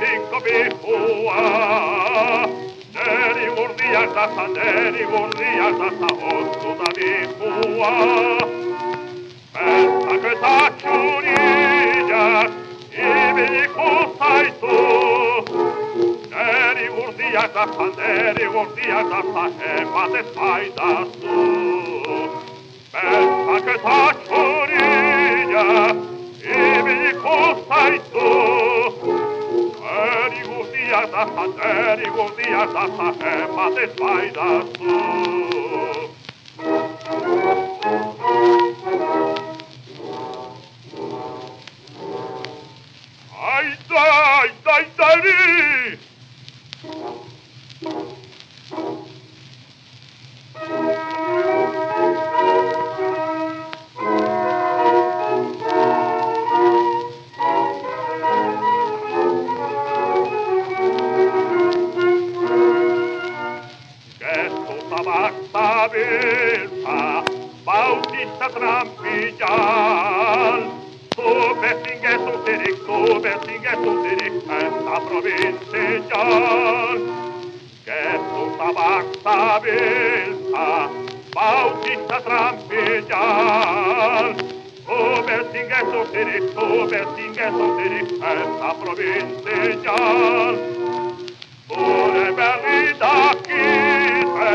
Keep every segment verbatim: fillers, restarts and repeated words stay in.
cinco bihua. Neri gurdiak dasa, neri gurdiak dasa, ostu da bihua. Beltzak eta txuriak, ibiliko zaitu. Neri gurdiak dasa, neri gurdiak dasa, ematez baidazu. Beltzak eta txuriak, ibiliko zaitu. Neri gurdiak dasa, neri gurdiak dasa, ematez baidazu. Aita, aita, aitari! Zabiltza, bautista trampillan. Tu bezin gezuzirik, tu bezin gezuzirik, eta provintzian. Gezu zabak zabiltza, bautista trampillan. Tu bezin gezuzirik, tu bezin gezuzirik, eta provintzian. Zure berri dakite,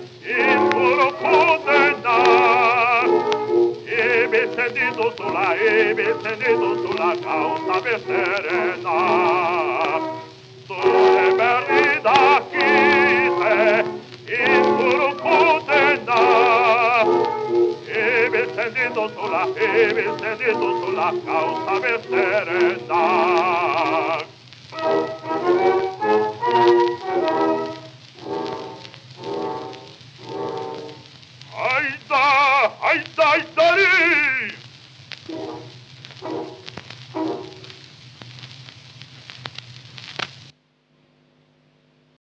ingurukudenak, ibiltzen dituzula, ibiltzen dituzula gauza bezerenak. Zure berri dakite, ingurukudenak, ibiltzen dituzula, ibiltzen dituzula gauza bezerenak.